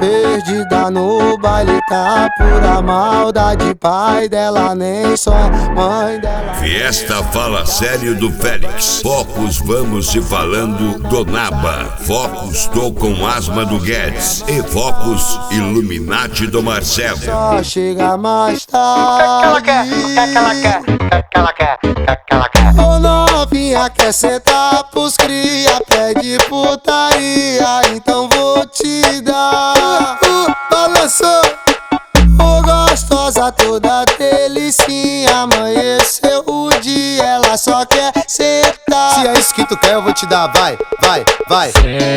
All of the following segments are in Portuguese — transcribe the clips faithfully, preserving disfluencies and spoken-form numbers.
Perdida no baile, tá pura maldade. Pai dela nem só, mãe dela. Fiesta Fala Sério do Félix. Focos Vamos Se Falando do Naba. Focos Tô Com Asma do Guedes. E Focos Illuminati do Marcelo. Só chega mais O que tarde. que ela quer? O que que ela quer? O que que ela quer? Ô novinha, quer sentar pros cria, pede putaria, então vou te dar. Uh, balançou, ô gostosa toda delicinha, amanheceu o dia, ela só quer sentar. Se é isso que tu quer, eu vou te dar, vai, vai, vai.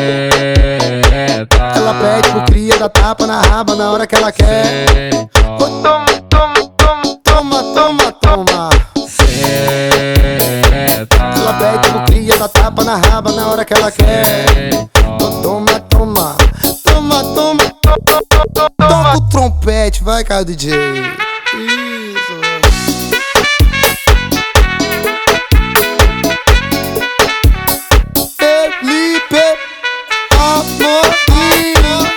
Ela pede pro cria, dá tapa na raba na hora que ela quer. Ô, toma, toma, toma, toma, toma, toma. Ela pede pro cria, dá tapa na raba na hora que ela quer. Toma, toma, toma, toma, toma. Toca o trompete, vai, cara, D J. Isso. Felipe Amorim.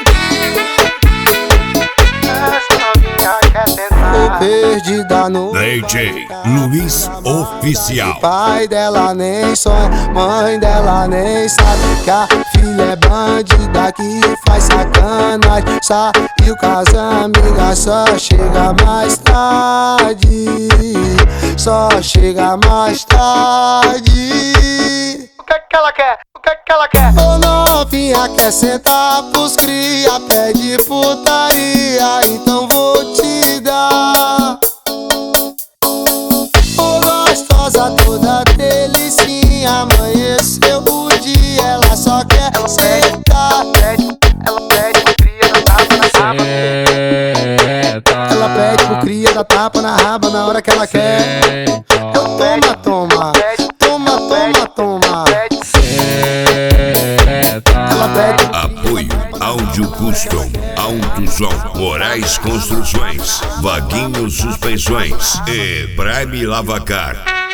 Essa novinha quer sentar. Tô perdida no D J Luiz Oficial. pai dela nem sonha, mãe dela nem sabe que a filha é bandida que faz sacanagem. Saiu com as amigas, só chega mais tarde. Só chega mais tarde. O que que ela quer? O que que ela quer? Ô novinha, quer sentar pros cria, pede putaria, então vou te dar. Ô gostosa toda delicinha, amanheceu o dia, ela só quer Ela sentar. pede, ela pede pro cria, dá tapa na raba. Ela pede pro cria, dá tapa na raba na hora que ela quer. Eu toma, toma, toma, toma, toma. Ela pede pro Apoio Áudio Custom, Autosom, Moraes Construções, Vaguinho Suspensões e Prime Lavacar.